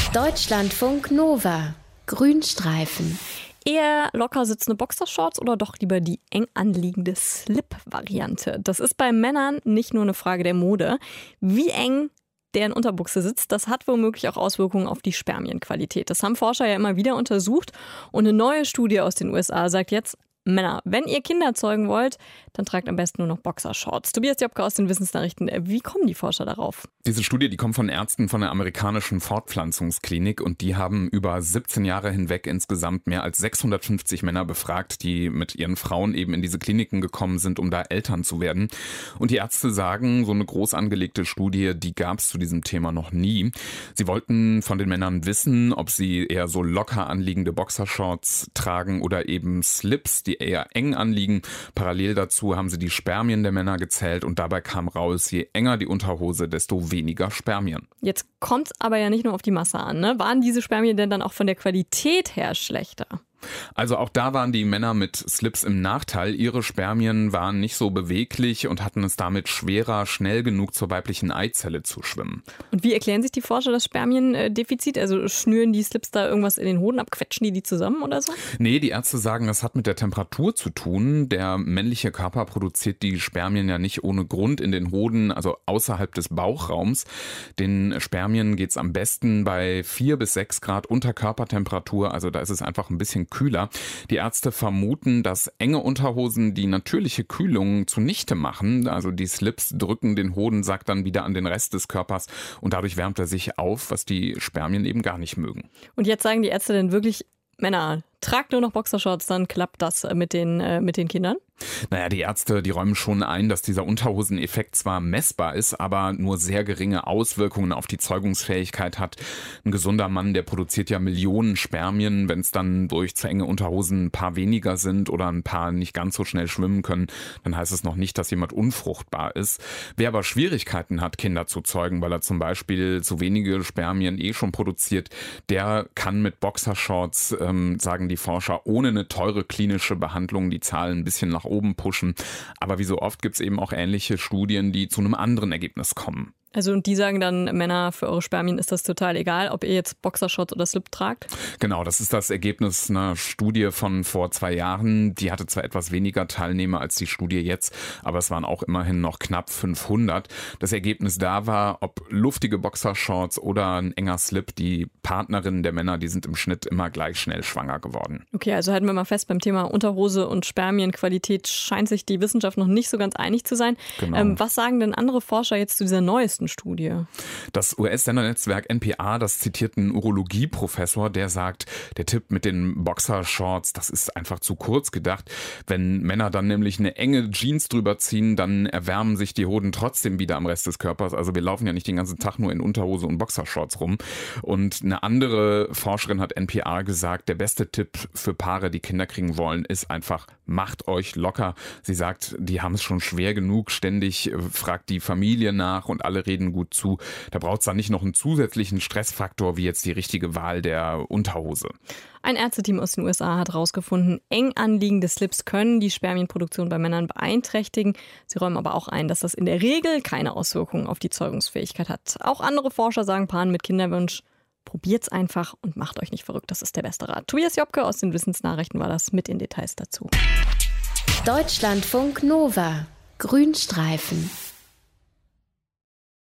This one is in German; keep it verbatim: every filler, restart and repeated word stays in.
Deutschlandfunk Nova. Grünstreifen. Eher locker sitzende Boxershorts oder doch lieber die eng anliegende Slip-Variante? Das ist bei Männern nicht nur eine Frage der Mode. Wie eng deren Unterbuchse sitzt, das hat womöglich auch Auswirkungen auf die Spermienqualität. Das haben Forscher ja immer wieder untersucht. Und eine neue Studie aus den U S A sagt jetzt, Männer, wenn ihr Kinder zeugen wollt, dann tragt am besten nur noch Boxershorts. Tobias Jobke aus den Wissensnachrichten. Wie kommen die Forscher darauf? Diese Studie, die kommt von Ärzten von der amerikanischen Fortpflanzungsklinik und die haben über siebzehn Jahre hinweg insgesamt mehr als sechshundertfünfzig Männer befragt, die mit ihren Frauen eben in diese Kliniken gekommen sind, um da Eltern zu werden. Und die Ärzte sagen, so eine groß angelegte Studie, die gab es zu diesem Thema noch nie. Sie wollten von den Männern wissen, ob sie eher so locker anliegende Boxershorts tragen oder eben Slips, die eher eng anliegen. Parallel dazu haben sie die Spermien der Männer gezählt und dabei kam raus, je enger die Unterhose, desto weniger Spermien. Jetzt kommt es aber ja nicht nur auf die Masse an, ne? Waren diese Spermien denn dann auch von der Qualität her schlechter? Also auch da waren die Männer mit Slips im Nachteil. Ihre Spermien waren nicht so beweglich und hatten es damit schwerer, schnell genug zur weiblichen Eizelle zu schwimmen. Und wie erklären sich die Forscher das Spermiendefizit? Also schnüren die Slips da irgendwas in den Hoden ab, quetschen die die zusammen oder so? Nee, die Ärzte sagen, das hat mit der Temperatur zu tun. Der männliche Körper produziert die Spermien ja nicht ohne Grund in den Hoden, also außerhalb des Bauchraums. Den Spermien geht's am besten bei vier bis sechs Grad unter Körpertemperatur, also da ist es einfach ein bisschen kühler. Die Ärzte vermuten, dass enge Unterhosen die natürliche Kühlung zunichte machen. Also die Slips drücken den Hodensack dann wieder an den Rest des Körpers und dadurch wärmt er sich auf, was die Spermien eben gar nicht mögen. Und jetzt sagen die Ärzte denn wirklich, Männer, tragt nur noch Boxershorts, dann klappt das mit den, äh, mit den Kindern? Naja, die Ärzte, die räumen schon ein, dass dieser Unterhoseneffekt zwar messbar ist, aber nur sehr geringe Auswirkungen auf die Zeugungsfähigkeit hat. Ein gesunder Mann, der produziert ja Millionen Spermien. Wenn es dann durch zu enge Unterhosen ein paar weniger sind oder ein paar nicht ganz so schnell schwimmen können, dann heißt es noch nicht, dass jemand unfruchtbar ist. Wer aber Schwierigkeiten hat, Kinder zu zeugen, weil er zum Beispiel zu wenige Spermien eh schon produziert, der kann mit Boxershorts, ähm, sagen die Forscher, ohne eine teure klinische Behandlung die Zahlen ein bisschen nach oben pushen. Aber wie so oft gibt es eben auch ähnliche Studien, die zu einem anderen Ergebnis kommen. Also und die sagen dann, Männer, für eure Spermien ist das total egal, ob ihr jetzt Boxershorts oder Slip tragt? Genau, das ist das Ergebnis einer Studie von vor zwei Jahren. Die hatte zwar etwas weniger Teilnehmer als die Studie jetzt, aber es waren auch immerhin noch knapp fünfhundert. Das Ergebnis da war, ob luftige Boxershorts oder ein enger Slip, die Partnerinnen der Männer, die sind im Schnitt immer gleich schnell schwanger geworden. Okay, also halten wir mal fest, beim Thema Unterhose und Spermienqualität scheint sich die Wissenschaft noch nicht so ganz einig zu sein. Genau. Ähm, was sagen denn andere Forscher jetzt zu dieser neuesten Studie? Das U S-Sendernetzwerk N P R, das zitiert einen Urologieprofessor, der sagt, der Tipp mit den Boxershorts, das ist einfach zu kurz gedacht. Wenn Männer dann nämlich eine enge Jeans drüber ziehen, dann erwärmen sich die Hoden trotzdem wieder am Rest des Körpers. Also wir laufen ja nicht den ganzen Tag nur in Unterhose und Boxershorts rum. Und eine andere Forscherin hat N P R gesagt, der beste Tipp für Paare, die Kinder kriegen wollen, ist einfach, macht euch locker. Sie sagt, die haben es schon schwer genug, ständig fragt die Familie nach und alle reden gut zu. Da braucht es dann nicht noch einen zusätzlichen Stressfaktor wie jetzt die richtige Wahl der Unterhose. Ein Ärzteteam aus den U S A hat herausgefunden, eng anliegende Slips können die Spermienproduktion bei Männern beeinträchtigen. Sie räumen aber auch ein, dass das in der Regel keine Auswirkungen auf die Zeugungsfähigkeit hat. Auch andere Forscher sagen Paaren mit Kinderwunsch, probiert's einfach und macht euch nicht verrückt, das ist der beste Rat. Tobias Jobke aus den Wissensnachrichten war das mit den Details dazu. Deutschlandfunk Nova. Grünstreifen.